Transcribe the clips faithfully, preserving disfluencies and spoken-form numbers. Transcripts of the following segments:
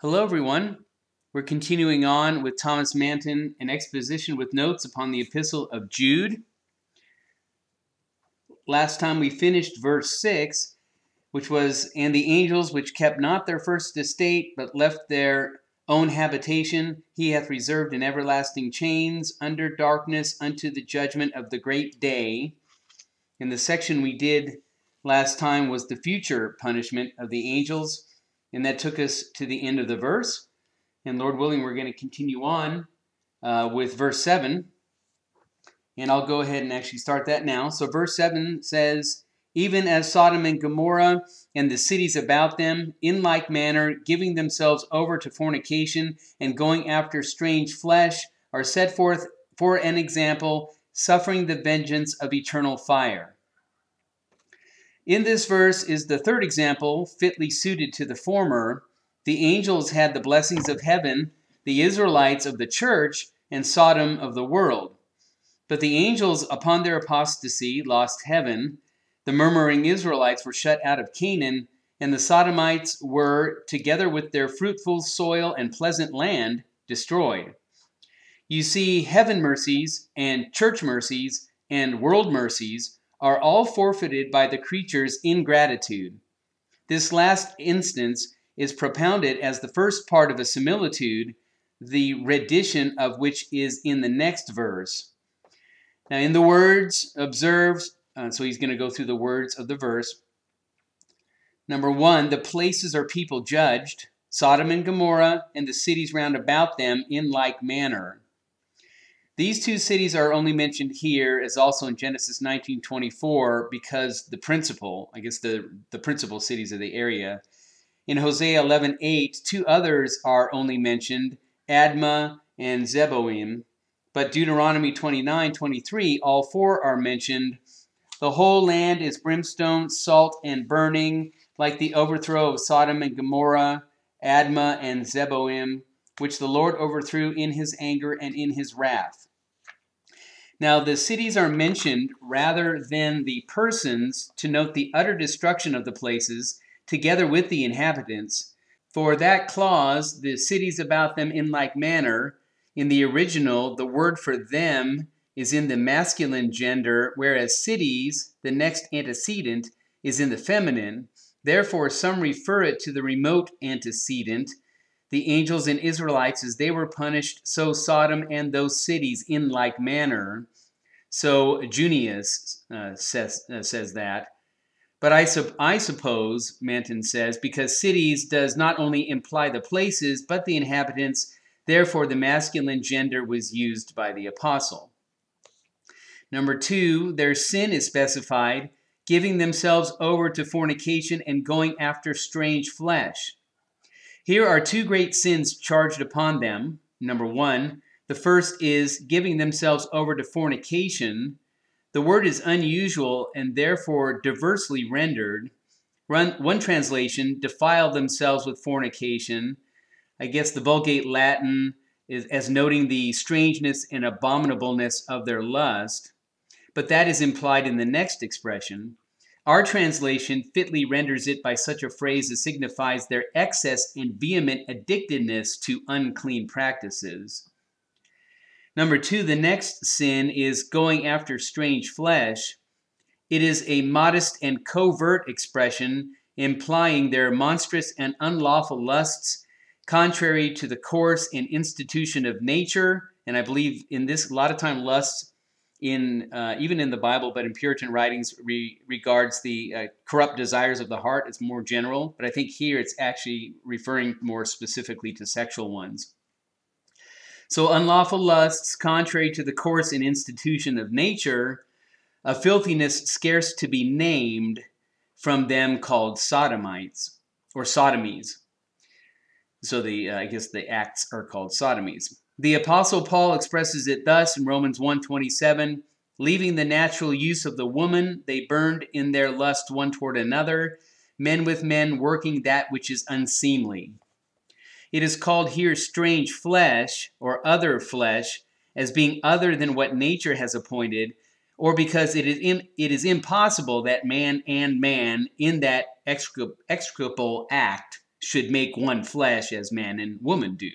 Hello, everyone. We're continuing on with Thomas Manton, an exposition with notes upon the Epistle of Jude. Last time we finished verse six, which was, "And the angels which kept not their first estate, but left their own habitation, he hath reserved in everlasting chains under darkness unto the judgment of the great day." And the section we did last time was the future punishment of the angels, and that took us to the end of the verse. And Lord willing, we're going to continue on uh, with verse seven. And I'll go ahead and actually start that now. So verse seven says, "Even as Sodom and Gomorrah and the cities about them, in like manner, giving themselves over to fornication and going after strange flesh, are set forth for an example, suffering the vengeance of eternal fire." In this verse is the third example, fitly suited to the former. The angels had the blessings of heaven, the Israelites of the church, and Sodom of the world. But the angels, upon their apostasy, lost heaven. The murmuring Israelites were shut out of Canaan, and the Sodomites were, together with their fruitful soil and pleasant land, destroyed. You see, heaven mercies and church mercies and world mercies are all forfeited by the creature's ingratitude. This last instance is propounded as the first part of a similitude, the rendition of which is in the next verse. Now, in the words, observe, uh, so he's going to go through the words of the verse. Number one, the places or people judged, Sodom and Gomorrah, and the cities round about them in like manner. These two cities are only mentioned here, as also in Genesis nineteen twenty-four, because the principal, I guess the, the principal cities of the area. In Hosea eleven eight, two others are only mentioned, Admah and Zeboim. But Deuteronomy twenty-nine twenty-three, all four are mentioned. The whole land is brimstone, salt, and burning, like the overthrow of Sodom and Gomorrah, Admah and Zeboim, which the Lord overthrew in his anger and in his wrath. Now, the cities are mentioned rather than the persons to note the utter destruction of the places, together with the inhabitants. For that clause, the cities about them in like manner, in the original, the word for them is in the masculine gender, whereas cities, the next antecedent, is in the feminine. Therefore, some refer it to the remote antecedent, the angels and Israelites, as they were punished, so Sodom and those cities in like manner. So Junius uh, says, uh, says that. But I, sup- I suppose, Manton says, because cities does not only imply the places, but the inhabitants, therefore the masculine gender was used by the apostle. Number two, their sin is specified, giving themselves over to fornication and going after strange flesh. Here are two great sins charged upon them. Number one, the first is giving themselves over to fornication. The word is unusual and therefore diversely rendered. One translation, defile themselves with fornication. I guess the Vulgate Latin is as noting the strangeness and abominableness of their lust. But that is implied in the next expression. Our translation fitly renders it by such a phrase as signifies their excess and vehement addictedness to unclean practices. Number two, the next sin is going after strange flesh. It is a modest and covert expression implying their monstrous and unlawful lusts, contrary to the course and institution of nature. And I believe in this, a lot of time lusts in uh, even in the Bible, but in Puritan writings re- regards the uh, corrupt desires of the heart. It's more general, but I think here it's actually referring more specifically to sexual ones. So unlawful lusts, contrary to the course and institution of nature, a filthiness scarce to be named, from them called sodomites or sodomies. So the uh, I guess the acts are called sodomies. The Apostle Paul expresses it thus in Romans one twenty-seven, leaving the natural use of the woman, they burned in their lust one toward another, men with men working that which is unseemly. It is called here strange flesh or other flesh as being other than what nature has appointed, or because it is in, it is impossible that man and man in that execrable act should make one flesh as man and woman do.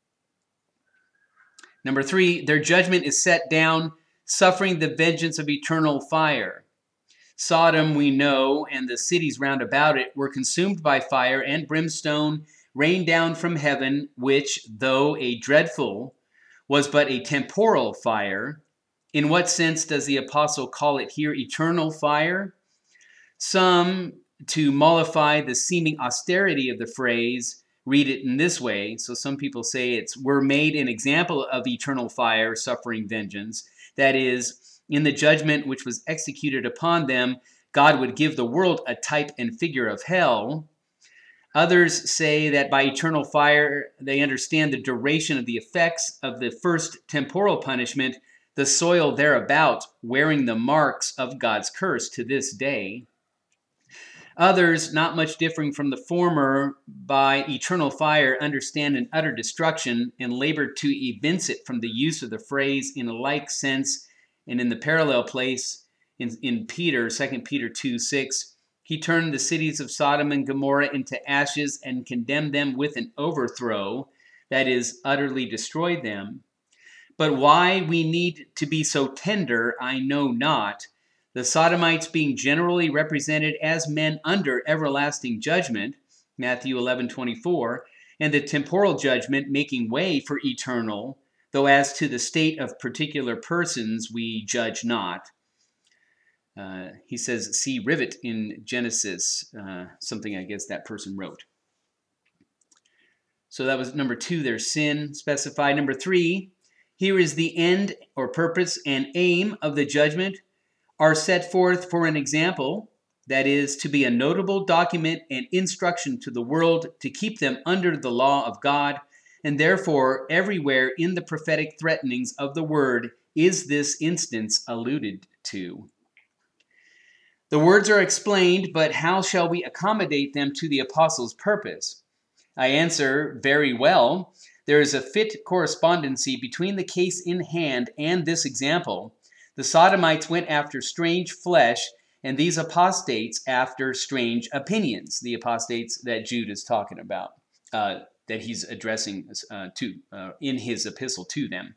Number three, their judgment is set down, suffering the vengeance of eternal fire. Sodom, we know, and the cities round about it were consumed by fire and brimstone rained down from heaven, which, though a dreadful, was but a temporal fire. In what sense does the apostle call it here eternal fire? Some, to mollify the seeming austerity of the phrase, read it in this way. So some people say it's, we're made an example of eternal fire, suffering vengeance. That is, in the judgment which was executed upon them, God would give the world a type and figure of hell. Others say that by eternal fire, they understand the duration of the effects of the first temporal punishment, the soil thereabout wearing the marks of God's curse to this day. Others, not much differing from the former, by eternal fire understand an utter destruction and labor to evince it from the use of the phrase in a like sense. And in the parallel place in, in Peter, Second Peter two six, he turned the cities of Sodom and Gomorrah into ashes and condemned them with an overthrow, that is, utterly destroyed them. But why we need to be so tender, I know not. The Sodomites being generally represented as men under everlasting judgment, Matthew eleven twenty-four, and the temporal judgment making way for eternal, though as to the state of particular persons we judge not. Uh, he says, see rivet in Genesis, uh, something I guess that person wrote. So that was number two, their sin specified. Number three, here is the end or purpose and aim of the judgment are set forth for an example, that is, to be a notable document and instruction to the world to keep them under the law of God, and therefore everywhere in the prophetic threatenings of the word is this instance alluded to. The words are explained, but how shall we accommodate them to the apostle's purpose? I answer, very well. There is a fit correspondency between the case in hand and this example. The Sodomites went after strange flesh, and these apostates after strange opinions, the apostates that Jude is talking about, uh, that he's addressing uh, to uh, in his epistle to them.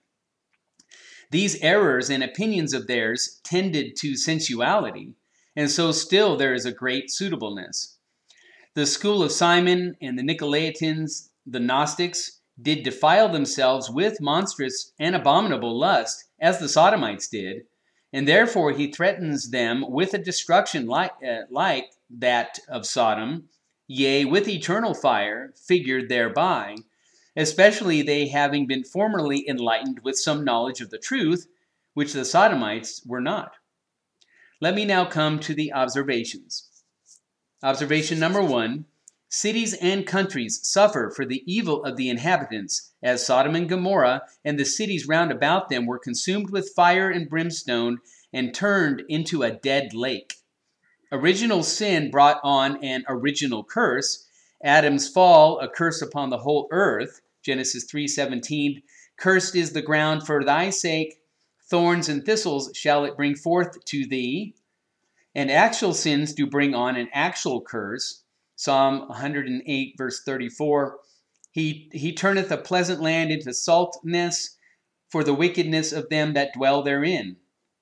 These errors and opinions of theirs tended to sensuality, and so still there is a great suitableness. The school of Simon and the Nicolaitans, the Gnostics, did defile themselves with monstrous and abominable lust, as the Sodomites did, and therefore he threatens them with a destruction like, uh, like that of Sodom, yea, with eternal fire, figured thereby, especially they having been formerly enlightened with some knowledge of the truth, which the Sodomites were not. Let me now come to the observations. Observation number one, cities and countries suffer for the evil of the inhabitants, as Sodom and Gomorrah and the cities round about them were consumed with fire and brimstone and turned into a dead lake. Original sin brought on an original curse. Adam's fall, a curse upon the whole earth, Genesis three seventeen, cursed is the ground for thy sake, thorns and thistles shall it bring forth to thee. And actual sins do bring on an actual curse. Psalm one hundred eight, verse thirty-four, he, he turneth a pleasant land into saltness for the wickedness of them that dwell therein.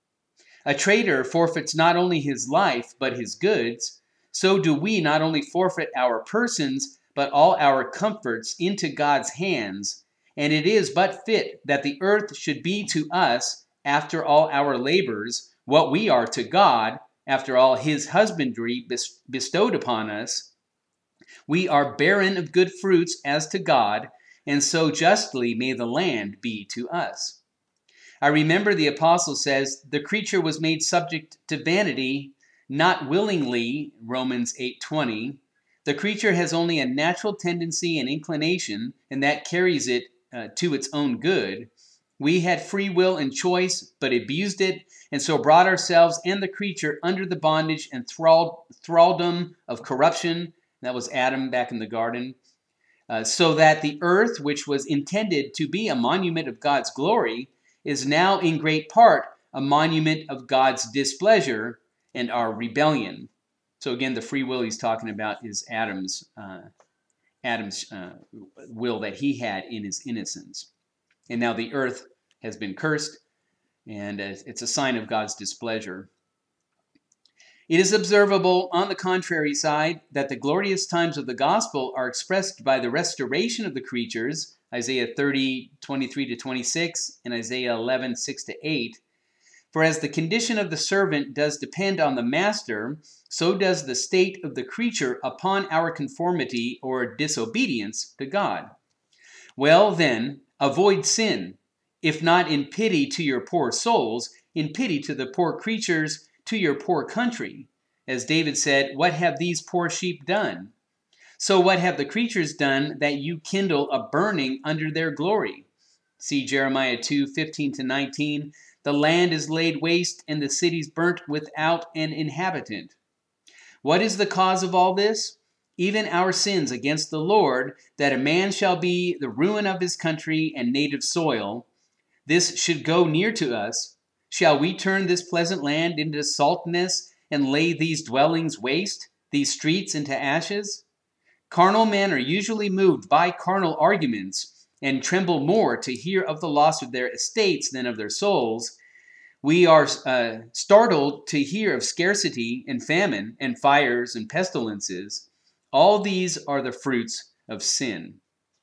A traitor forfeits not only his life, but his goods. So do we not only forfeit our persons, but all our comforts into God's hands. And it is but fit that the earth should be to us, after all our labors, what we are to God, after all his husbandry bestowed upon us. We are barren of good fruits as to God, and so justly may the land be to us. I remember the apostle says, the creature was made subject to vanity, not willingly, Romans eight twenty. The creature has only a natural tendency and inclination, and that carries it uh, to its own good. We had free will and choice, but abused it, and so brought ourselves and the creature under the bondage and thrall- thraldom of corruption. That was Adam back in the garden. Uh, so that the earth, which was intended to be a monument of God's glory, is now in great part a monument of God's displeasure and our rebellion. So again, the free will he's talking about is Adam's uh, Adam's uh, will that he had in his innocence. And now the earth has been cursed, and it's a sign of God's displeasure. It is observable, on the contrary side, that the glorious times of the gospel are expressed by the restoration of the creatures, Isaiah thirty, twenty-three to twenty-six, and Isaiah eleven, six to eight. For as the condition of the servant does depend on the master, so does the state of the creature upon our conformity or disobedience to God. Well, then, avoid sin, if not in pity to your poor souls, in pity to the poor creatures, to your poor country. As David said, what have these poor sheep done? So what have the creatures done that you kindle a burning under their glory? See Jeremiah two, fifteen to nineteen. The land is laid waste, and the cities burnt without an inhabitant. What is the cause of all this? Even our sins against the Lord, that a man shall be the ruin of his country and native soil. This should go near to us. Shall we turn this pleasant land into saltness and lay these dwellings waste, these streets into ashes? Carnal men are usually moved by carnal arguments, and tremble more to hear of the loss of their estates than of their souls. We are uh, startled to hear of scarcity and famine and fires and pestilences. All these are the fruits of sin.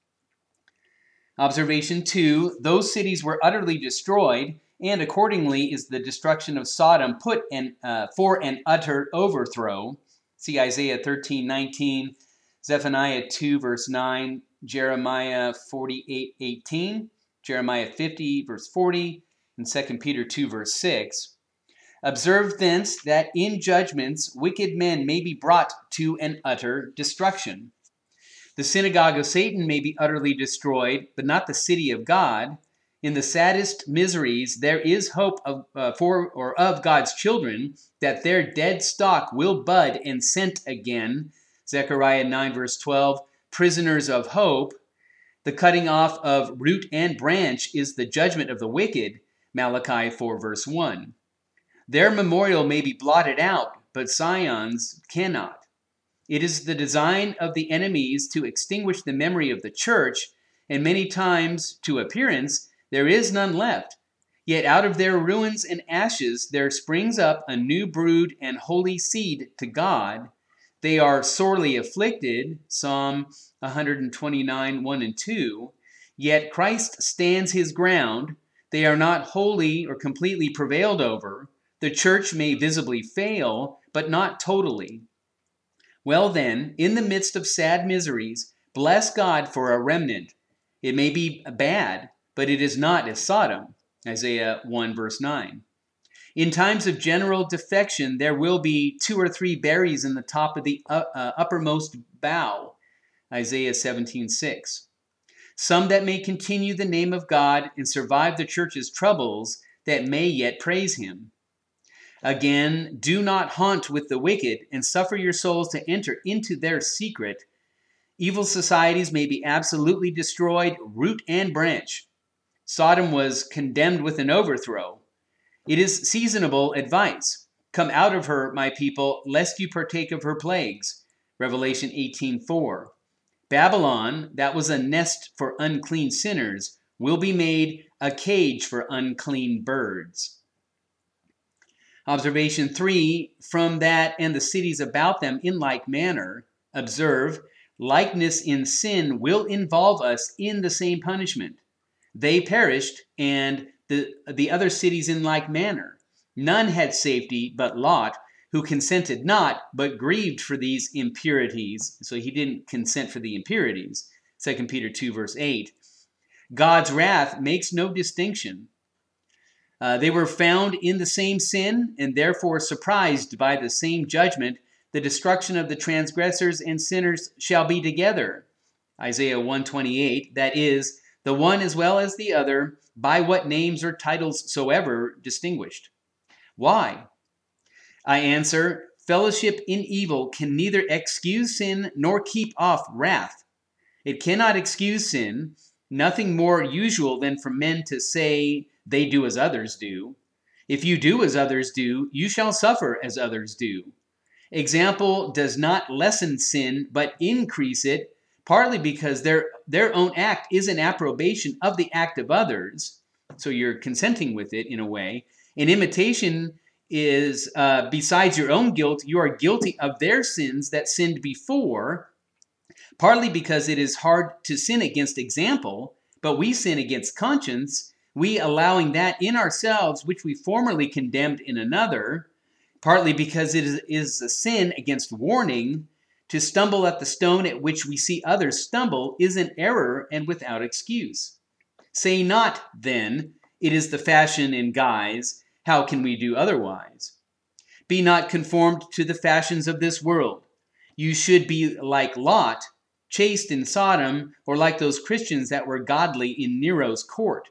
Observation two, those cities were utterly destroyed, and accordingly is the destruction of Sodom put in, uh, for an utter overthrow. See Isaiah thirteen, nineteen, Zephaniah two, verse nine, Jeremiah forty-eight, eighteen, Jeremiah fifty, verse forty, and Second Peter two, verse six. Observe thence that in judgments wicked men may be brought to an utter destruction. The synagogue of Satan may be utterly destroyed, but not the city of God. In the saddest miseries, there is hope of, uh, for or of God's children that their dead stock will bud and scent again. Zechariah nine, verse twelve, prisoners of hope. The cutting off of root and branch is the judgment of the wicked. Malachi four, verse one. Their memorial may be blotted out, but Zion's cannot. It is the design of the enemies to extinguish the memory of the church, and many times, to appearance, there is none left. Yet out of their ruins and ashes there springs up a new brood and holy seed to God. They are sorely afflicted, Psalm one twenty-nine, one and two. Yet Christ stands his ground. They are not wholly or completely prevailed over. The church may visibly fail, but not totally. Well then, in the midst of sad miseries, bless God for a remnant. It may be bad, but it is not as Sodom. Isaiah one, verse nine. In times of general defection, there will be two or three berries in the top of the uh, uh, uppermost bough. Isaiah seventeen, six. Some that may continue the name of God and survive the church's troubles, that may yet praise him. Again, do not haunt with the wicked and suffer your souls to enter into their secret. Evil societies may be absolutely destroyed, root and branch. Sodom was condemned with an overthrow. It is seasonable advice. Come out of her, my people, lest you partake of her plagues. Revelation eighteen, four. Babylon, that was a nest for unclean sinners, will be made a cage for unclean birds. Observation three, from that and the cities about them in like manner, observe, likeness in sin will involve us in the same punishment. They perished, and the, the other cities in like manner. None had safety but Lot, who consented not, but grieved for these impurities. So he didn't consent for the impurities. Second Peter two, verse eight. God's wrath makes no distinction. Uh, they were found in the same sin and therefore surprised by the same judgment. The destruction of the transgressors and sinners shall be together. Isaiah one twenty-eight, that is, the one as well as the other, by what names or titles soever distinguished. Why? I answer, fellowship in evil can neither excuse sin nor keep off wrath. It cannot excuse sin, nothing more usual than for men to say they do as others do. If you do as others do, you shall suffer as others do. Example does not lessen sin, but increase it, partly because their, their own act is an approbation of the act of others, so you're consenting with it in a way. And imitation is, uh, besides your own guilt, you are guilty of their sins that sinned before, partly because it is hard to sin against example, but we sin against conscience, we allowing that in ourselves which we formerly condemned in another, partly because it is, is a sin against warning. To stumble at the stone at which we see others stumble is an error and without excuse. Say not, then, it is the fashion in guise, how can we do otherwise? Be not conformed to the fashions of this world. You should be like Lot, chaste in Sodom, or like those Christians that were godly in Nero's court.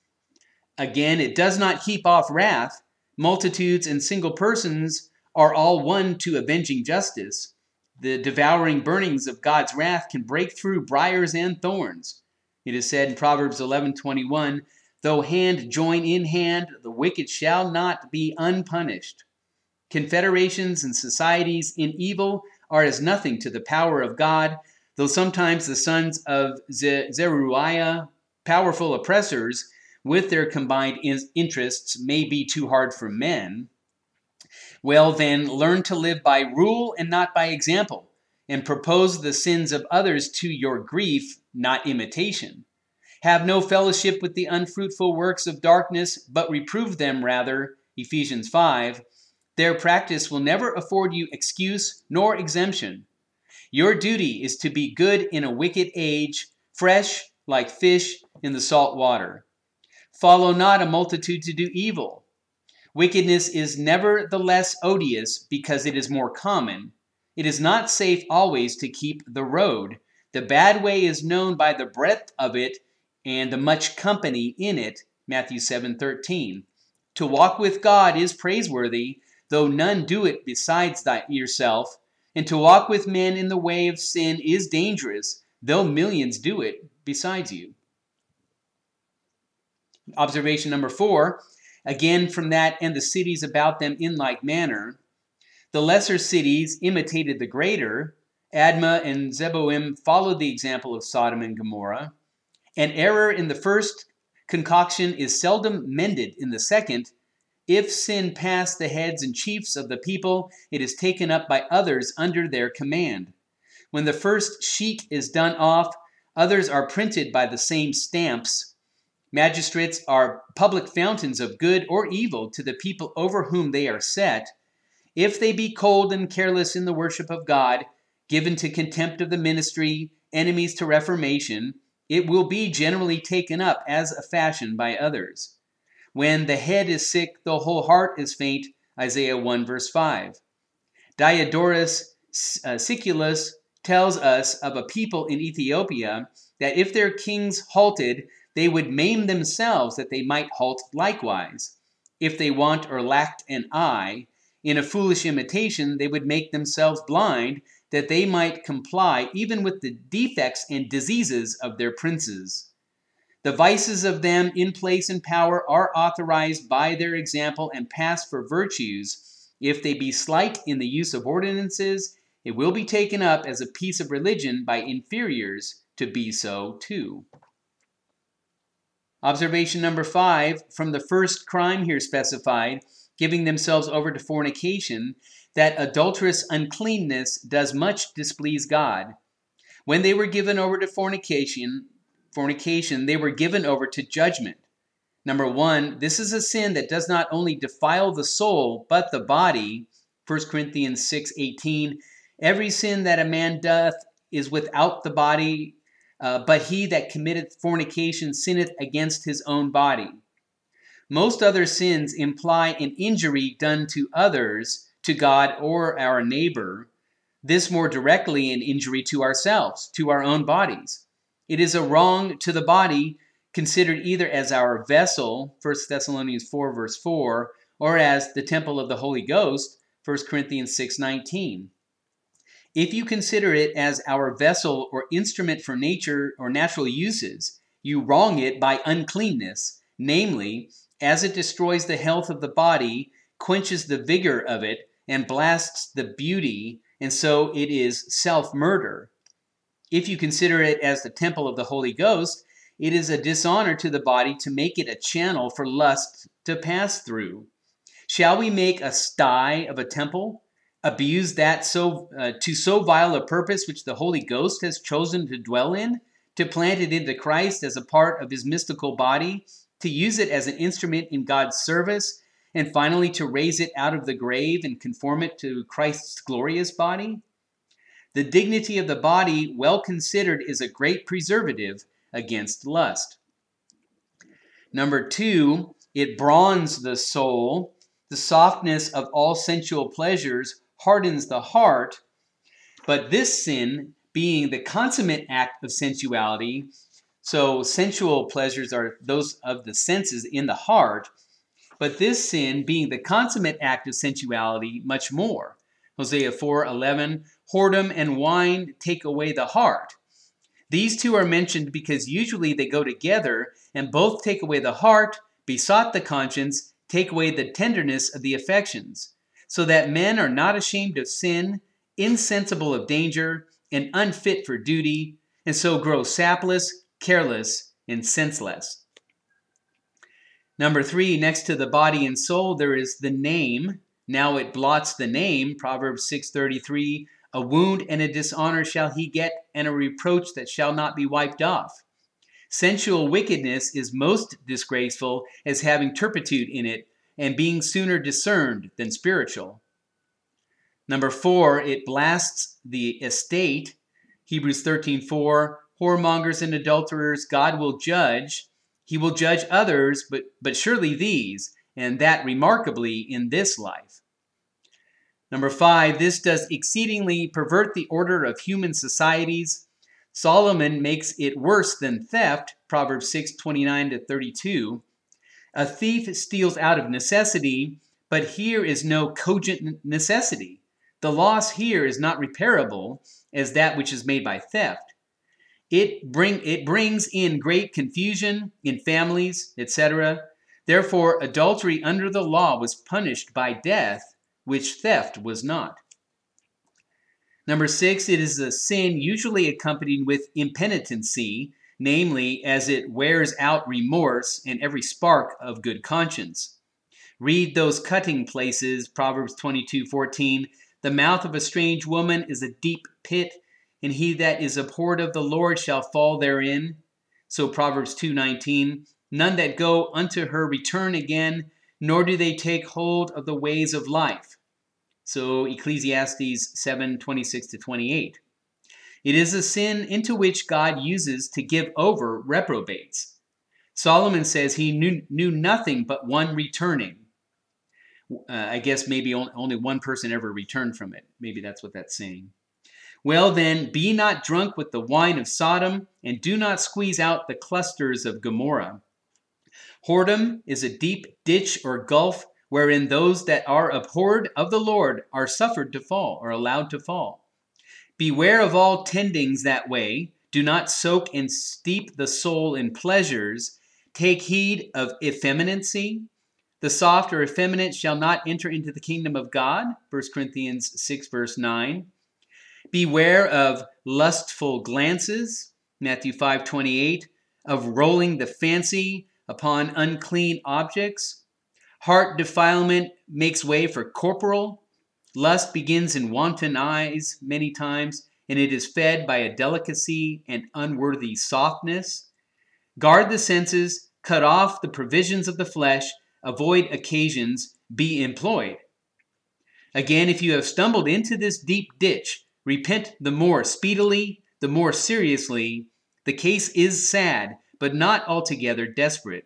Again, it does not keep off wrath. Multitudes and single persons are all one to avenging justice. The devouring burnings of God's wrath can break through briars and thorns. It is said in Proverbs eleven twenty-one, though hand join in hand, the wicked shall not be unpunished. Confederations and societies in evil are as nothing to the power of God, though sometimes the sons of Zeruiah, powerful oppressors, with their combined interests may be too hard for men. Well then, learn to live by rule and not by example, and propose the sins of others to your grief, not imitation. Have no fellowship with the unfruitful works of darkness, but reprove them rather, Ephesians five. Their practice will never afford you excuse nor exemption. Your duty is to be good in a wicked age, fresh like fish in the salt water. Follow not a multitude to do evil. Wickedness is never the less odious because it is more common. It is not safe always to keep the road. The bad way is known by the breadth of it and the much company in it, Matthew seven thirteen. To walk with God is praiseworthy, though none do it besides thy, yourself. And to walk with men in the way of sin is dangerous, though millions do it besides you. Observation number four, again from that and the cities about them in like manner. The lesser cities imitated the greater. Admah and Zeboim followed the example of Sodom and Gomorrah. An error in the first concoction is seldom mended in the second. If sin pass the heads and chiefs of the people, it is taken up by others under their command. When the first sheet is done off, others are printed by the same stamps. Magistrates are public fountains of good or evil to the people over whom they are set. If they be cold and careless in the worship of God, given to contempt of the ministry, enemies to reformation, it will be generally taken up as a fashion by others. When the head is sick, the whole heart is faint, Isaiah one verse five. Diodorus uh, Siculus tells us of a people in Ethiopia that if their kings halted, they would maim themselves that they might halt likewise. If they want or lacked an eye, in a foolish imitation they would make themselves blind, that they might comply even with the defects and diseases of their princes. The vices of them in place and power are authorized by their example and pass for virtues. If they be slight in the use of ordinances, it will be taken up as a piece of religion by inferiors to be so too. Observation number five, from the first crime here specified, giving themselves over to fornication, that adulterous uncleanness does much displease God. When they were given over to fornication, fornication, they were given over to judgment. Number one, this is a sin that does not only defile the soul, but the body. First Corinthians six eighteen. Every sin that a man doth is without the body, uh, but he that committeth fornication sinneth against his own body. Most other sins imply an injury done to others, to God or our neighbor. This more directly an injury to ourselves, to our own bodies. It is a wrong to the body, considered either as our vessel, First Thessalonians four verse four, or as the temple of the Holy Ghost, First Corinthians six nineteen. If you consider it as our vessel or instrument for nature or natural uses, you wrong it by uncleanness, namely, as it destroys the health of the body, quenches the vigor of it, and blasts the beauty, and so it is self-murder. If you consider it as the temple of the Holy Ghost, it is a dishonor to the body to make it a channel for lust to pass through. Shall we make a sty of a temple, abuse that so uh, to so vile a purpose which the Holy Ghost has chosen to dwell in, to plant it into Christ as a part of his mystical body, to use it as an instrument in God's service, and finally to raise it out of the grave and conform it to Christ's glorious body? The dignity of the body, well considered, is a great preservative against lust. Number two, it bronzes the soul. The softness of all sensual pleasures hardens the heart, but this sin, being the consummate act of sensuality, so sensual pleasures are those of the senses in the heart, but this sin, being the consummate act of sensuality, much more. Hosea four eleven, whoredom and wine take away the heart. These two are mentioned because usually they go together, and both take away the heart, besot the conscience, take away the tenderness of the affections, so that men are not ashamed of sin, insensible of danger, and unfit for duty, and so grow sapless, careless, and senseless. Number three, next to the body and soul, there is the name. Now it blots the name, Proverbs six thirty-three, a wound and a dishonor shall he get, and a reproach that shall not be wiped off. Sensual wickedness is most disgraceful as having turpitude in it, and being sooner discerned than spiritual. Number four, it blasts the estate. Hebrews thirteen four, whoremongers and adulterers God will judge. He will judge others, but, but surely these, and that remarkably in this life. Number five, this does exceedingly pervert the order of human societies. Solomon makes it worse than theft, Proverbs six twenty-nine to thirty-two. A thief steals out of necessity, but here is no cogent necessity. The loss here is not repairable as that which is made by theft. It, bring, it brings in great confusion in families, et cetera. Therefore, adultery under the law was punished by death, which theft was not. Number six, it is a sin usually accompanied with impenitency, namely, as it wears out remorse and every spark of good conscience. Read those cutting places, Proverbs twenty-two fourteen. The mouth of a strange woman is a deep pit, and he that is abhorred of the Lord shall fall therein. So Proverbs two nineteen. None that go unto her return again, nor do they take hold of the ways of life. So Ecclesiastes seven twenty-six to twenty-eight. It is a sin into which God uses to give over reprobates. Solomon says he knew, knew nothing but one returning. Uh, I guess maybe only one person ever returned from it. Maybe that's what that's saying. Well then, be not drunk with the wine of Sodom, and do not squeeze out the clusters of Gomorrah. Whoredom is a deep ditch or gulf wherein those that are abhorred of the Lord are suffered to fall, or allowed to fall. Beware of all tendings that way. Do not soak and steep the soul in pleasures. Take heed of effeminacy. The soft or effeminate shall not enter into the kingdom of God. First Corinthians six, verse nine. Beware of lustful glances. Matthew five twenty-eight. Of rolling the fancy upon unclean objects. Heart defilement makes way for corporal. Lust begins in wanton eyes many times, and it is fed by a delicacy and unworthy softness. Guard the senses, cut off the provisions of the flesh, avoid occasions, be employed. Again, if you have stumbled into this deep ditch, repent the more speedily, the more seriously. The case is sad, but not altogether desperate.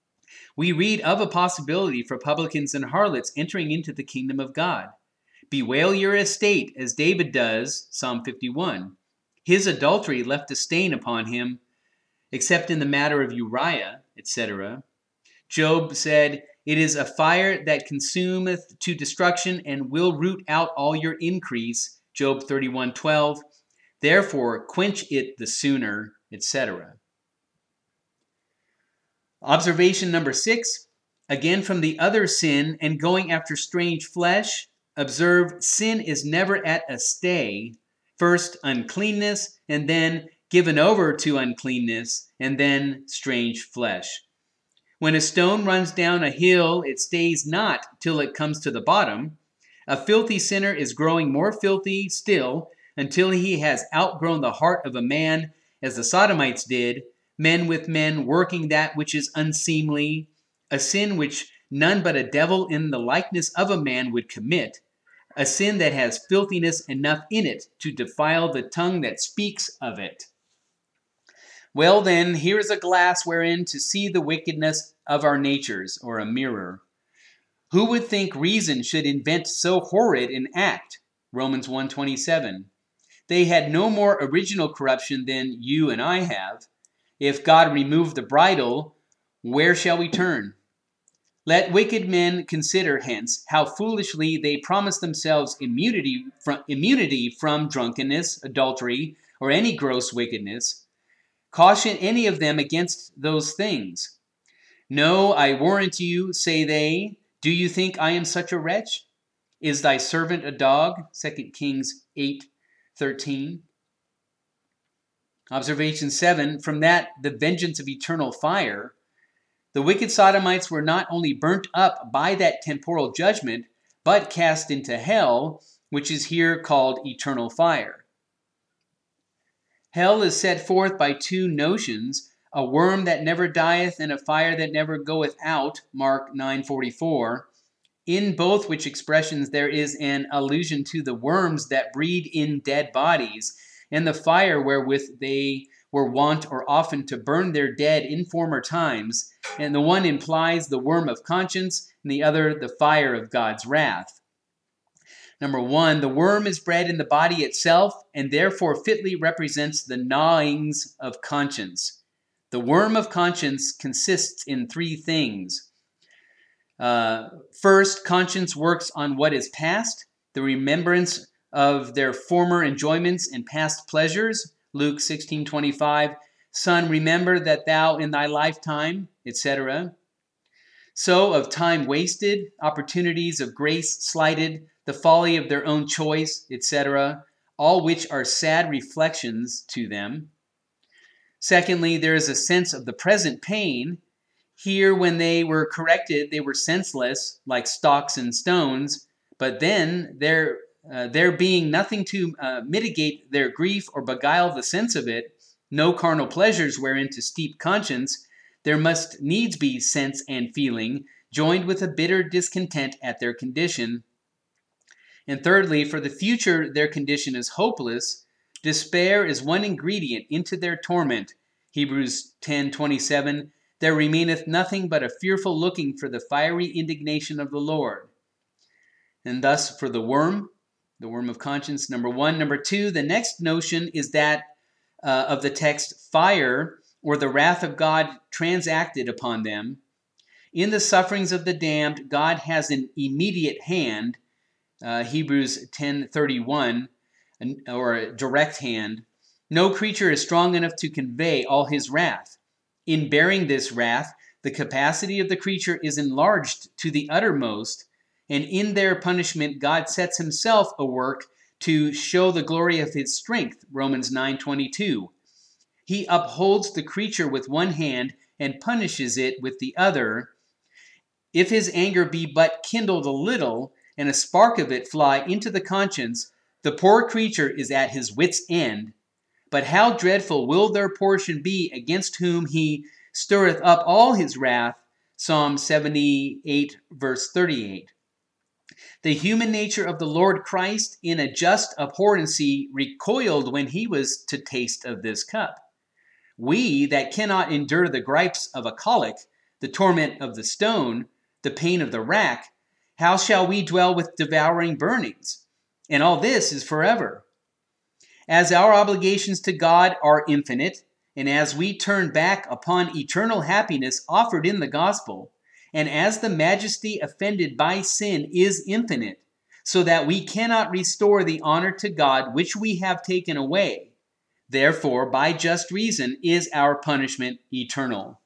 We read of a possibility for publicans and harlots entering into the kingdom of God. Bewail your estate, as David does, Psalm fifty-one. His adultery left a stain upon him, except in the matter of Uriah, et cetera. Job said, it is a fire that consumeth to destruction and will root out all your increase, Job thirty-one twelve. Therefore, quench it the sooner, et cetera. Observation number six, again from the other sin and going after strange flesh, observe sin is never at a stay. first uncleanness, and then given over to uncleanness, and then strange flesh. When a stone runs down a hill, it stays not till it comes to the bottom. A filthy sinner is growing more filthy still until he has outgrown the heart of a man, as the Sodomites did, men with men working that which is unseemly, a sin which none but a devil in the likeness of a man would commit, a sin that has filthiness enough in it to defile the tongue that speaks of it. Well then, here is a glass wherein to see the wickedness of our natures, or a mirror. Who would think reason should invent so horrid an act? Romans one twenty-seven. They had no more original corruption than you and I have. If God remove the bridle, where shall we turn? Let wicked men consider hence how foolishly they promise themselves immunity from, immunity from drunkenness, adultery, or any gross wickedness. Caution any of them against those things. No, I warrant you, say they, do you think I am such a wretch? Is thy servant a dog? Second Kings eight thirteen. Observation seven, from that the vengeance of eternal fire. The wicked Sodomites were not only burnt up by that temporal judgment, but cast into hell, which is here called eternal fire. Hell is set forth by two notions, a worm that never dieth and a fire that never goeth out, Mark nine forty-four. In both which expressions there is an allusion to the worms that breed in dead bodies, and the fire wherewith they were wont or often to burn their dead in former times, and the one implies the worm of conscience, and the other the fire of God's wrath. Number one, the worm is bred in the body itself, and therefore fitly represents the gnawings of conscience. The worm of conscience consists in three things. Uh, first, conscience works on what is past, the remembrance of their former enjoyments and past pleasures, Luke sixteen twenty-five, Son, remember that thou in thy lifetime, et cetera. So of time wasted, opportunities of grace slighted, the folly of their own choice, et cetera, all which are sad reflections to them. Secondly, there is a sense of the present pain. Here, when they were corrected, they were senseless, like stocks and stones, but then, there, uh, there being nothing to uh, mitigate their grief or beguile the sense of it, no carnal pleasures wherein to steep conscience, there must needs be sense and feeling, joined with a bitter discontent at their condition. And thirdly, for the future their condition is hopeless. Despair is one ingredient into their torment. Hebrews ten twenty-seven, there remaineth nothing but a fearful looking for the fiery indignation of the Lord. And thus for the worm, the worm of conscience, number one. Number two, the next notion is that uh, of the text fire, or the wrath of God transacted upon them. In the sufferings of the damned, God has an immediate hand, uh, Hebrews ten thirty-one, or a direct hand. No creature is strong enough to convey all his wrath. In bearing this wrath, the capacity of the creature is enlarged to the uttermost, and in their punishment God sets himself a work to show the glory of his strength, Romans nine twenty-two. He upholds the creature with one hand and punishes it with the other. If his anger be but kindled a little, and a spark of it fly into the conscience, the poor creature is at his wit's end. But how dreadful will their portion be against whom he stirreth up all his wrath, Psalm seventy-eight, verse thirty-eight. The human nature of the Lord Christ in a just abhorrency recoiled when he was to taste of this cup. We that cannot endure the gripes of a colic, the torment of the stone, the pain of the rack, how shall we dwell with devouring burnings? And all this is forever. As our obligations to God are infinite, and as we turn back upon eternal happiness offered in the gospel, and as the majesty offended by sin is infinite, so that we cannot restore the honor to God which we have taken away, therefore, by just reason, is our punishment eternal.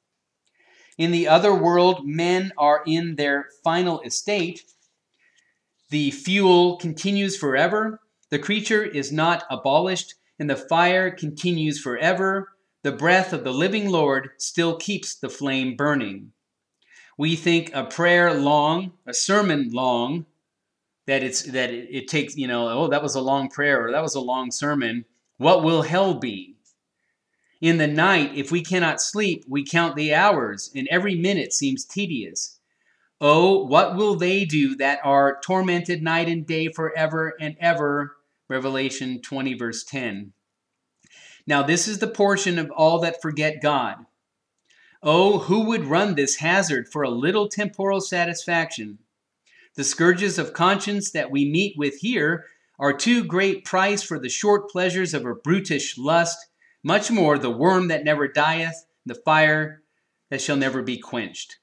In the other world, men are in their final estate. The fuel continues forever, The creature is not abolished, and the fire continues forever. The breath of the living Lord still keeps the flame burning. We think a prayer long, a sermon long, that it's that it, it takes, you know, oh, that was a long prayer or that was a long sermon. What will hell be? In the night, if we cannot sleep, we count the hours, and every minute seems tedious. Oh, what will they do that are tormented night and day forever and ever? Revelation twenty, verse ten. Now this is the portion of all that forget God. Oh, who would run this hazard for a little temporal satisfaction? The scourges of conscience that we meet with here are too great price for the short pleasures of a brutish lust, much more the worm that never dieth, the fire that shall never be quenched.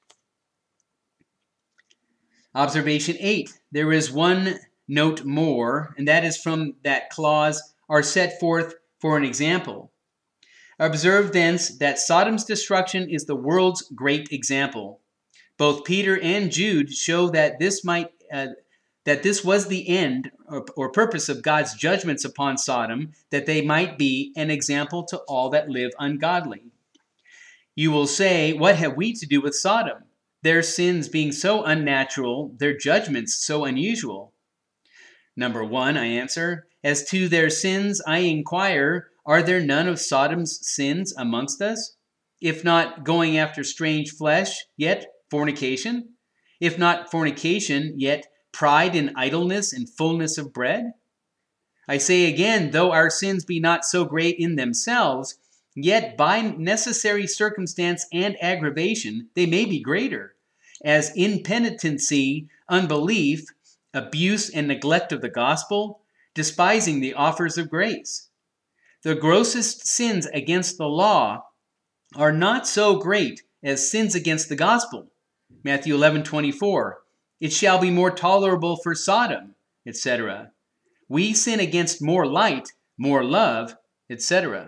Observation eight. There is one note more, and that is from that clause, are set forth for an example. Observe thence that Sodom's destruction is the world's great example. Both Peter and Jude show that this might uh, that this was the end or, or purpose of God's judgments upon Sodom, that they might be an example to all that live ungodly. You will say, what have we to do with Sodom? Their sins being so unnatural, their judgments so unusual. Number one, I answer, as to their sins I inquire, are there none of Sodom's sins amongst us? If not going after strange flesh, yet fornication? If not fornication, yet pride in idleness and fullness of bread? I say again, though our sins be not so great in themselves, yet by necessary circumstance and aggravation they may be greater, as impenitency, unbelief, abuse and neglect of the gospel, despising the offers of grace. The grossest sins against the law are not so great as sins against the gospel. Matthew eleven twenty-four, it shall be more tolerable for Sodom, et cetera. We sin against more light, more love, et cetera.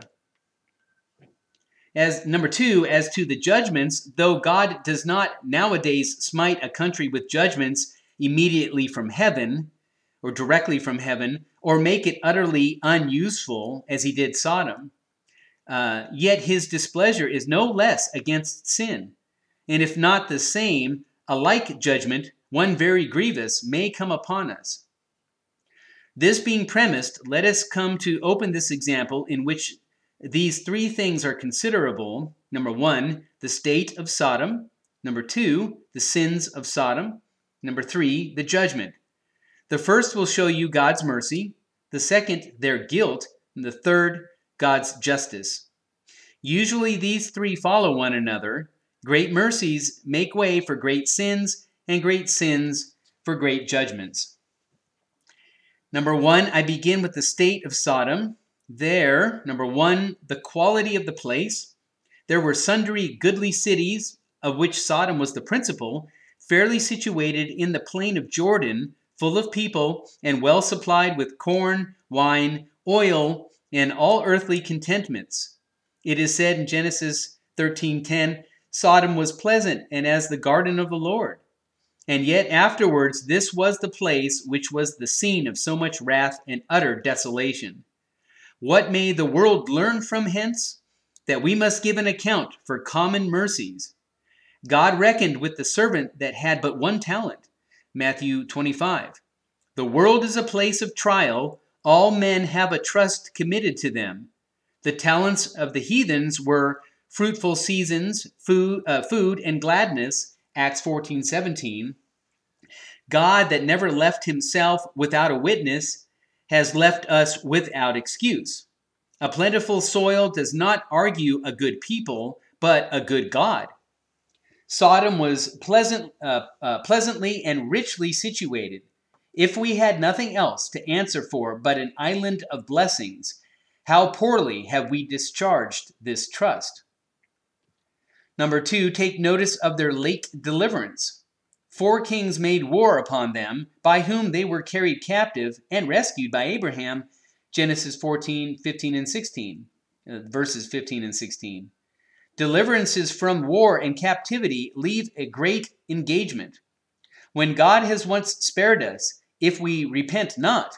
As number two, as to the judgments, though God does not nowadays smite a country with judgments immediately from heaven, or directly from heaven, or make it utterly unuseful, as he did Sodom, uh, yet his displeasure is no less against sin. And if not the same, a like judgment, one very grievous, may come upon us. This being premised, let us come to open this example in which these three things are considerable. Number one, the state of Sodom. Number two, the sins of Sodom. Number three, the judgment. The first will show you God's mercy. The second, their guilt. And the third, God's justice. Usually these three follow one another. Great mercies make way for great sins, and great sins for great judgments. Number one, I begin with the state of Sodom. There, number one, the quality of the place. There were sundry goodly cities, of which Sodom was the principal, fairly situated in the plain of Jordan, full of people, and well supplied with corn, wine, oil, and all earthly contentments. It is said in Genesis thirteen ten, Sodom was pleasant and as the garden of the Lord. And yet afterwards this was the place which was the scene of so much wrath and utter desolation. What may the world learn from hence? That we must give an account for common mercies. God reckoned with the servant that had but one talent. Matthew twenty-five. The world is a place of trial. All men have a trust committed to them. The talents of the heathens were fruitful seasons, food, uh, food and gladness. Acts fourteen seventeen. God, that never left himself without a witness, has left us without excuse. A plentiful soil does not argue a good people, but a good God. Sodom was pleasant, uh, uh, pleasantly and richly situated. If we had nothing else to answer for but an island of blessings, how poorly have we discharged this trust? Number two, take notice of their late deliverance. Four kings made war upon them, by whom they were carried captive and rescued by Abraham. Genesis fourteen, fifteen, and sixteen, uh, verses fifteen and sixteen. Deliverances from war and captivity leave a great engagement. When God has once spared us, if we repent not,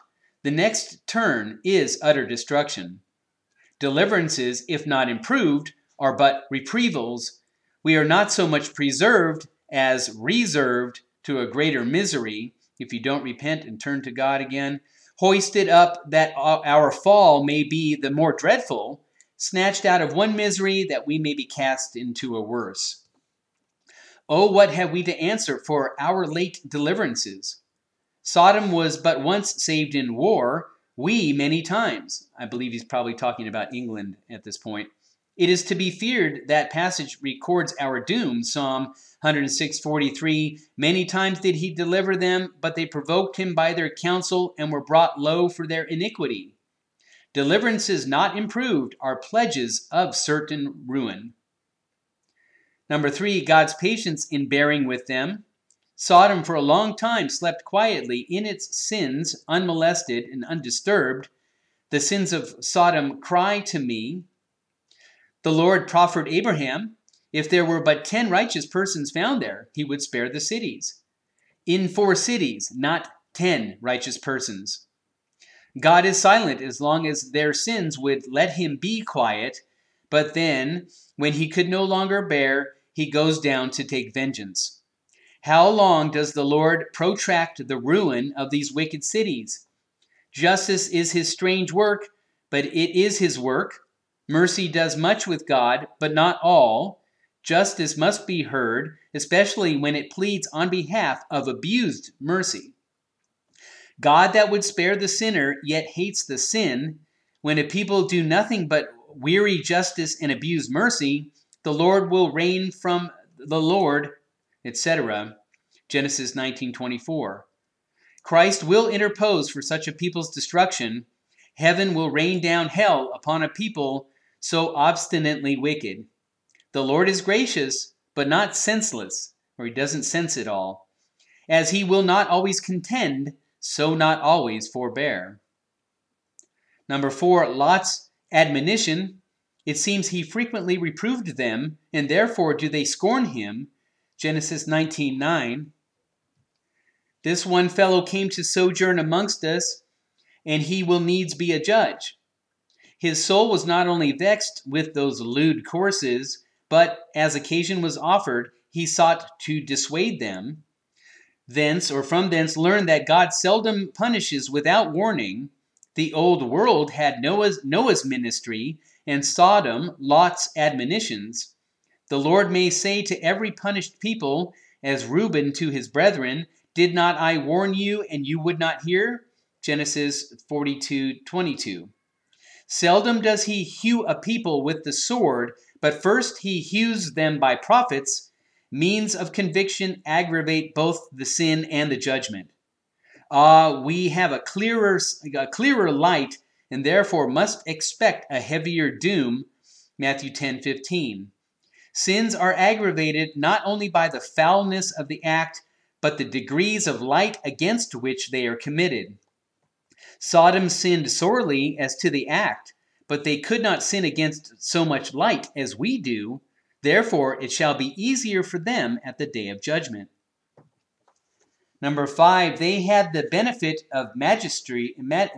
The next turn is utter destruction. Deliverances, if not improved, are but reprievals. We are not so much preserved as reserved to a greater misery, if you don't repent and turn to God again, hoisted up that our fall may be the more dreadful, snatched out of one misery that we may be cast into a worse. Oh, what have we to answer for our late deliverances? Sodom was but once saved in war, we many times. I believe he's probably talking about England at this point. It is to be feared that passage records our doom. Psalm one oh six forty-three, many times did he deliver them, but they provoked him by their counsel and were brought low for their iniquity. Deliverances not improved are pledges of certain ruin. Number three, God's patience in bearing with them. Sodom for a long time slept quietly in its sins, unmolested and undisturbed. The sins of Sodom cry to me. The Lord proffered Abraham, if there were but ten righteous persons found there, he would spare the cities. In four cities, not ten righteous persons. God is silent as long as their sins would let him be quiet, but then, when he could no longer bear, he goes down to take vengeance. How long does the Lord protract the ruin of these wicked cities? Justice is his strange work, but it is his work. Mercy does much with God, but not all. Justice must be heard, especially when it pleads on behalf of abused mercy. God that would spare the sinner, yet hates the sin. When a people do nothing but weary justice and abuse mercy, the Lord will reign from the Lord, et cetera. Genesis nineteen twenty-four. Christ will interpose for such a people's destruction. Heaven will rain down hell upon a people so obstinately wicked. The Lord is gracious, but not senseless, or he doesn't sense it all. As he will not always contend, so not always forbear. Number four, Lot's admonition. It seems he frequently reproved them, and therefore do they scorn him. Genesis nineteen nine. This one fellow came to sojourn amongst us, and he will needs be a judge. His soul was not only vexed with those lewd courses, but as occasion was offered, he sought to dissuade them. Thence, or from thence, learn that God seldom punishes without warning. The old world had Noah's, Noah's ministry, and Sodom, Lot's admonitions. The Lord may say to every punished people, as Reuben to his brethren, did not I warn you, and you would not hear? Genesis forty-two twenty-two. Seldom does he hew a people with the sword, but first he hews them by prophets. Means of conviction aggravate both the sin and the judgment. Ah, uh, we have a clearer, a clearer light, and therefore must expect a heavier doom. Matthew ten fifteen. Sins are aggravated not only by the foulness of the act, but the degrees of light against which they are committed. Sodom sinned sorely as to the act, but they could not sin against so much light as we do. Therefore, it shall be easier for them at the day of judgment. Number five, they had the benefit of magistry,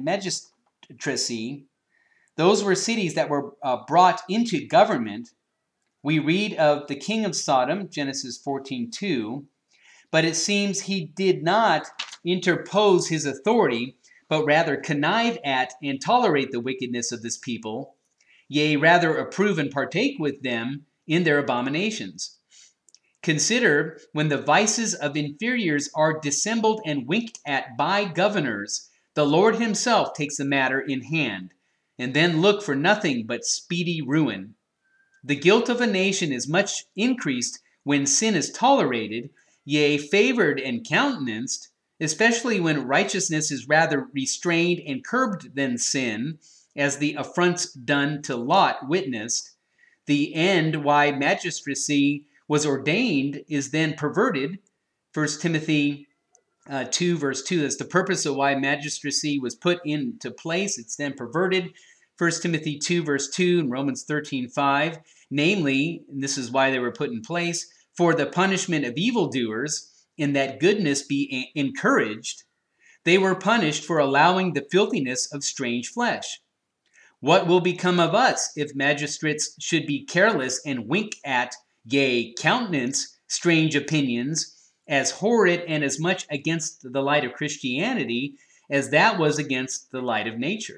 magistracy. Those were cities that were uh, brought into government. We read of the king of Sodom, Genesis fourteen two, but it seems he did not interpose his authority, but rather connive at and tolerate the wickedness of this people, yea, rather approve and partake with them in their abominations. Consider when the vices of inferiors are dissembled and winked at by governors, the Lord himself takes the matter in hand, and then look for nothing but speedy ruin. The guilt of a nation is much increased when sin is tolerated, yea, favored and countenanced, especially when righteousness is rather restrained and curbed than sin, as the affronts done to Lot witnessed. The end why magistracy was ordained is then perverted. First Timothy uh, two, verse two, that's the purpose of why magistracy was put into place. It's then perverted. First Timothy two, verse two, and Romans thirteen five. Namely, and this is why they were put in place, for the punishment of evildoers, in that goodness be encouraged. They were punished for allowing the filthiness of strange flesh. What will become of us if magistrates should be careless and wink at, yea, countenance, strange opinions, as horrid and as much against the light of Christianity as that was against the light of nature?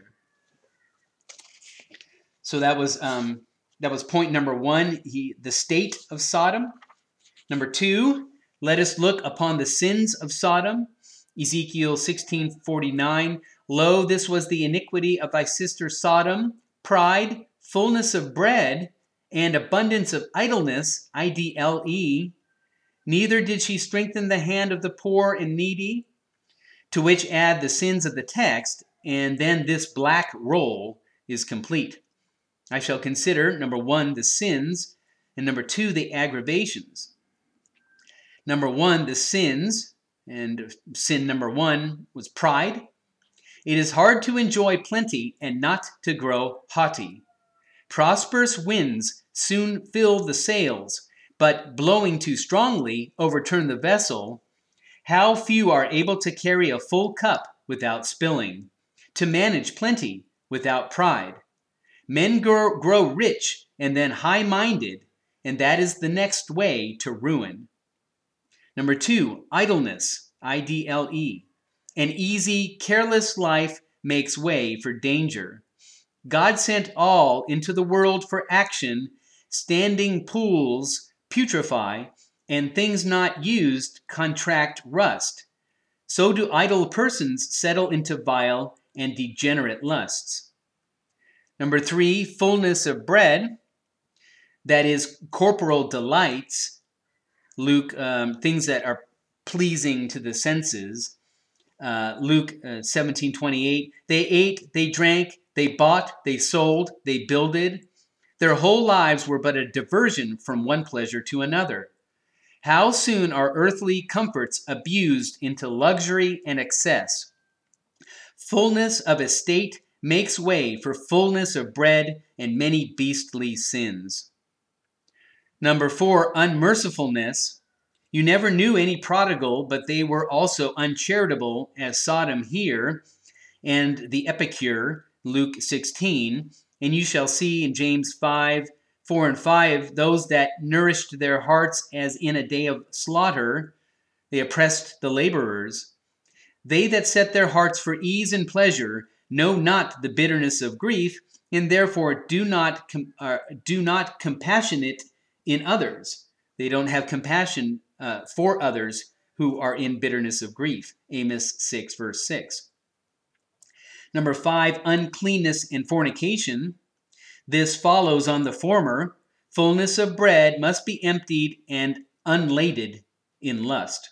So that was um, that was point number one, he, the state of Sodom. Number two, let us look upon the sins of Sodom. Ezekiel sixteen forty-nine, lo, this was the iniquity of thy sister Sodom, pride, fullness of bread, and abundance of idleness, I D L E. Neither did she strengthen the hand of the poor and needy, to which add the sins of the text, and then this black roll is complete. I shall consider, number one, the sins, and number two, the aggravations. Number one, the sins, and sin number one was pride. It is hard to enjoy plenty and not to grow haughty. Prosperous winds soon fill the sails, but blowing too strongly overturn the vessel. How few are able to carry a full cup without spilling, to manage plenty without pride. Men grow, grow rich and then high-minded, and that is the next way to ruin. Number two, idleness, I D L E. An easy, careless life makes way for danger. God sent all into the world for action. Standing pools putrefy, and things not used contract rust. So do idle persons settle into vile and degenerate lusts. Number three, fullness of bread, that is corporal delights. Luke, um, things that are pleasing to the senses. Uh, Luke uh, seventeen twenty-eight, they ate, they drank, they bought, they sold, they builded. Their whole lives were but a diversion from one pleasure to another. How soon are earthly comforts abused into luxury and excess? Fullness of estate makes way for fullness of bread and many beastly sins. Number four, unmercifulness. You never knew any prodigal, but they were also uncharitable, as Sodom here, and the epicure, Luke sixteen. And you shall see in James five, four and five, those that nourished their hearts as in a day of slaughter, they oppressed the laborers. They that set their hearts for ease and pleasure know not the bitterness of grief, and therefore do not com- uh, do not compassionate in others. They don't have compassion uh, for others who are in bitterness of grief. Amos six, verse six. Number five, uncleanness and fornication. This follows on the former. Fullness of bread must be emptied and unladed in lust.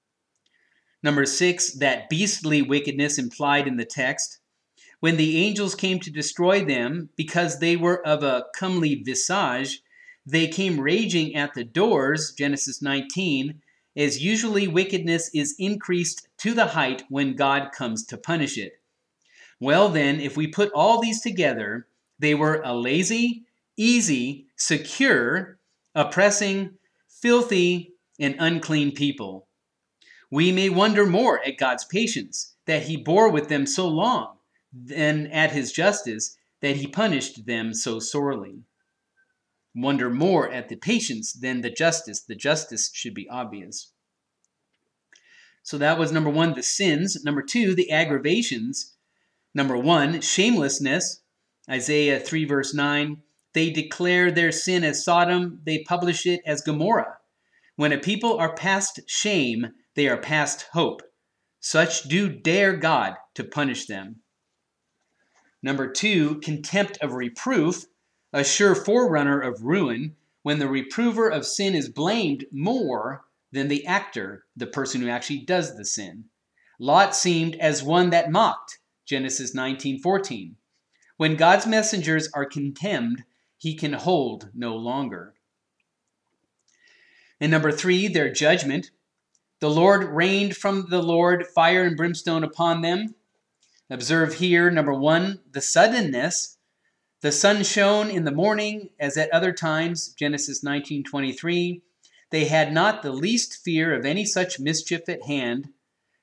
Number six, that beastly wickedness implied in the text. When the angels came to destroy them, because they were of a comely visage, they came raging at the doors, Genesis nineteen, as usually wickedness is increased to the height when God comes to punish it. Well then, if we put all these together, they were a lazy, easy, secure, oppressing, filthy, and unclean people. We may wonder more at God's patience, that he bore with them so long, than at his justice, that he punished them so sorely. Wonder more at the patience than the justice. The justice should be obvious. So that was number one, the sins. Number two, the aggravations. Number one, shamelessness. Isaiah three, verse nine. They declare their sin as Sodom. They publish it as Gomorrah. When a people are past shame, they are past hope. Such do dare God to punish them. Number two, contempt of reproof, a sure forerunner of ruin, when the reprover of sin is blamed more than the actor, the person who actually does the sin. Lot seemed as one that mocked, Genesis nineteen fourteen. When God's messengers are contemned, he can hold no longer. And number three, their judgment. The Lord rained from the Lord fire and brimstone upon them. Observe here, number one, the suddenness. The sun shone in the morning as at other times, Genesis nineteen twenty-three. They had not the least fear of any such mischief at hand.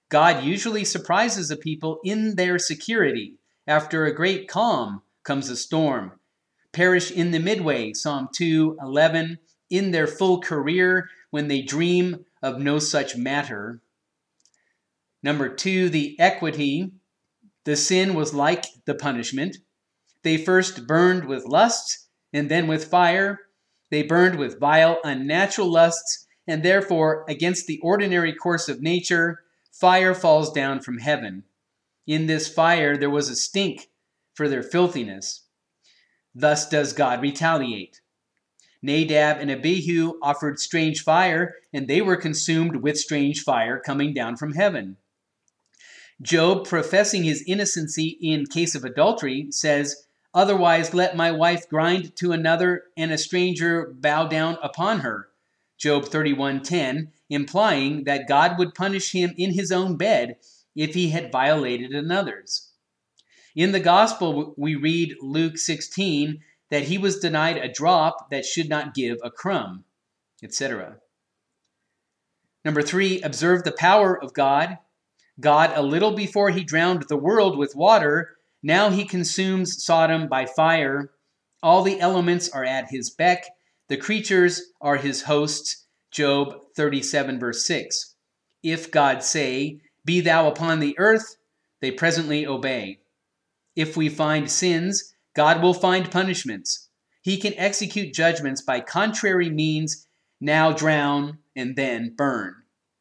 God usually surprises a people in their security. After a great calm comes a storm. Perish in the midway, Psalm two eleven, in their full career when they dream of no such matter. Number two, the equity. The sin was like the punishment. They first burned with lusts and then with fire. They burned with vile, unnatural lusts, and therefore, against the ordinary course of nature, fire falls down from heaven. In this fire there was a stink for their filthiness. Thus does God retaliate. Nadab and Abihu offered strange fire, and they were consumed with strange fire coming down from heaven. Job, professing his innocency in case of adultery, says, "Otherwise let my wife grind to another, and a stranger bow down upon her." Job thirty-one ten, implying that God would punish him in his own bed if he had violated another's. In the gospel, we read Luke sixteen that he was denied a drop that should not give a crumb, et cetera. Number three, observe the power of God. God, a little before he drowned the world with water, now he consumes Sodom by fire. All the elements are at his beck. The creatures are his hosts. Job thirty-seven verse six. If God say, "Be thou upon the earth," they presently obey. If we find sins, God will find punishments. He can execute judgments by contrary means, now drown and then burn.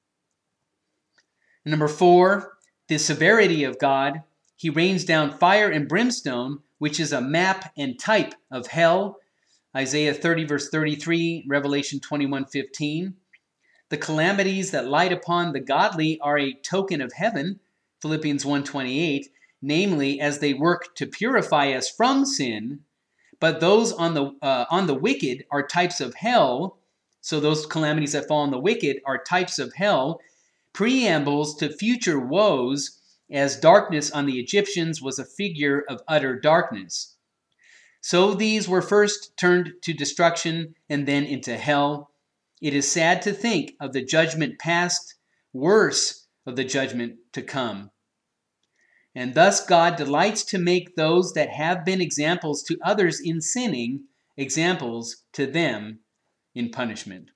Number four, the severity of God. He rains down fire and brimstone, which is a map and type of hell. Isaiah thirty verse thirty-three, Revelation twenty-one fifteen. The calamities that light upon the godly are a token of heaven. Philippians one twenty-eight. Namely, as they work to purify us from sin, but those on the uh, on the wicked are types of hell. So those calamities that fall on the wicked are types of hell, preambles to future woes, as darkness on the Egyptians was a figure of utter darkness. So these were first turned to destruction and then into hell. It is sad to think of the judgment past, worse of the judgment to come. And thus God delights to make those that have been examples to others in sinning, examples to them in punishment.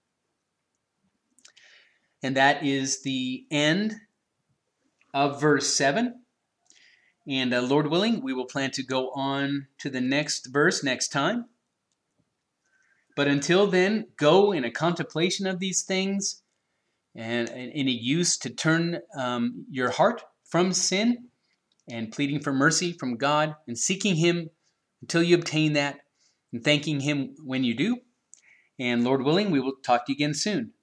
And that is the end of verse seven. And uh, Lord willing, we will plan to go on to the next verse next time. But until then, go in a contemplation of these things and in a use to turn um, your heart from sin and pleading for mercy from God and seeking him until you obtain that and thanking him when you do. And Lord willing, we will talk to you again soon.